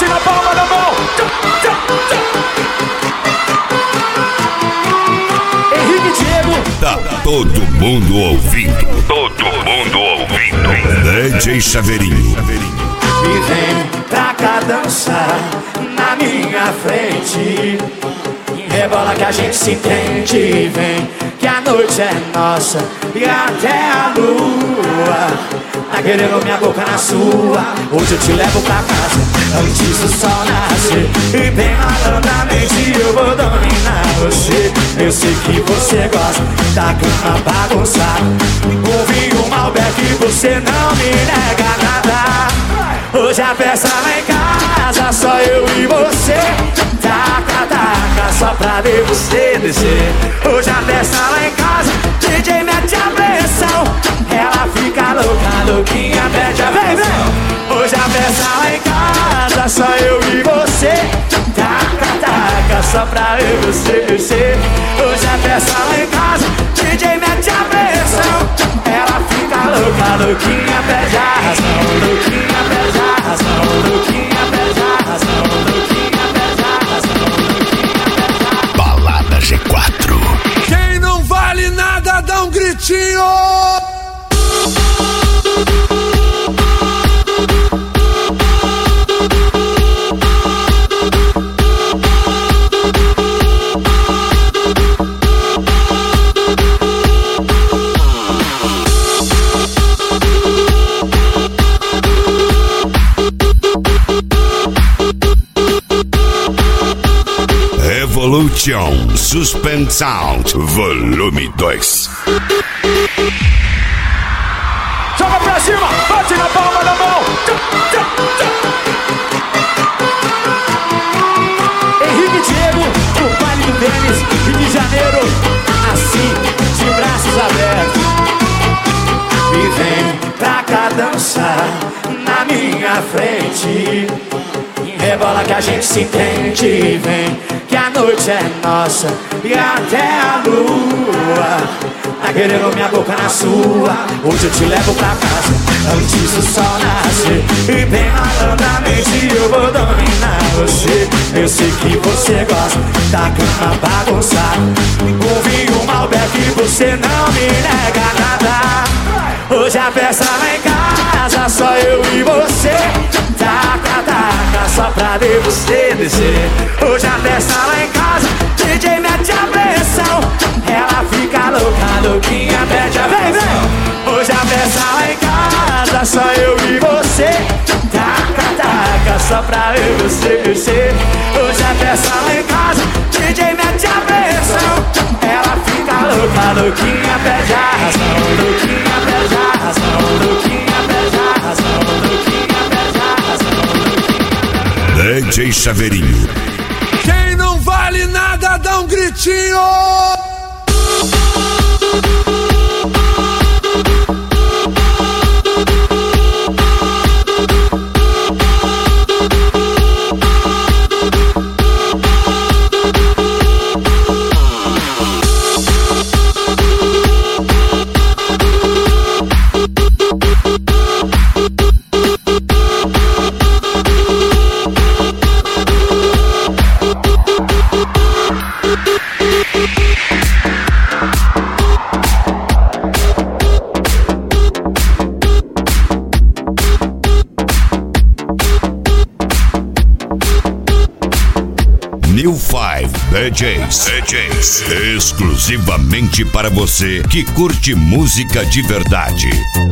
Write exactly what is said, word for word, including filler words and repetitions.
bate na palma da mão. Henrique Diego. Tá todo mundo ouvindo. Todo mundo ouvindo. D J Chaveirinho. E vem pra cá dançar na minha frente. Rebola que a gente se entende. Vem que a noite é nossa e até a lua. Tá querendo minha boca na sua. Hoje eu te levo pra casa antes do sol nascer. E bem malandramente eu vou dominar você. Eu sei que você gosta da cama bagunçada. Ouvi um Malbec e você não me nega nada. Hoje a festa lá em casa, só eu e você. Taca, taca, só pra ver você descer. Hoje a festa lá em casa, D J mete a pressão. Ela fica louca, louquinha, pede a vem, vem. Hoje a festa lá em casa, só eu e você. Taca, taca, só pra ver você descer. Hoje a festa lá em casa, D J mete a pressão. Ela fica louca, louquinha, pede a razão. Louquinha, pede a razão. Louquinha, pede a razão. Louquinha, pede a razão. Louquinha, pede a razão. Balada G quatro. Quem não vale nada, dá um gritinho. Revolution Suspend Sound Volume dois. Joga pra cima, bate na palma da mão. Henrique Diego, o baile do tênis, Rio de Janeiro, assim, de braços abertos. E vem pra cá dançar na minha frente. Rebola que a gente se entende. Vem que a noite é nossa e até a lua. Tá querendo minha boca na sua. Hoje eu te levo pra casa antes do sol nascer. E bem malandramente eu vou dominar você. Eu sei que você gosta da cama bagunçada. Ouvi um Malbec e você não me nega nada. Hoje a festa lá em casa, só eu e você. Taca, taca, só pra ver você descer. Hoje a festa lá em casa, D J mete a pressão. Ela fica louca, louquinha, pede a vem, vem. Hoje a festa lá em casa, só eu e você. Taca, taca, só pra ver você descer. Hoje a festa lá em casa, D J mete a pressão. Ela fica louca, louquinha, pede a razão. Louquinha, pede a razão. Louquinha, pede a razão. Louquinha, pede a razão. D J Chaveirinho. Quem não vale nada, dá um gritinho. New Five D Js. D Js. Exclusivamente para você que curte música de verdade.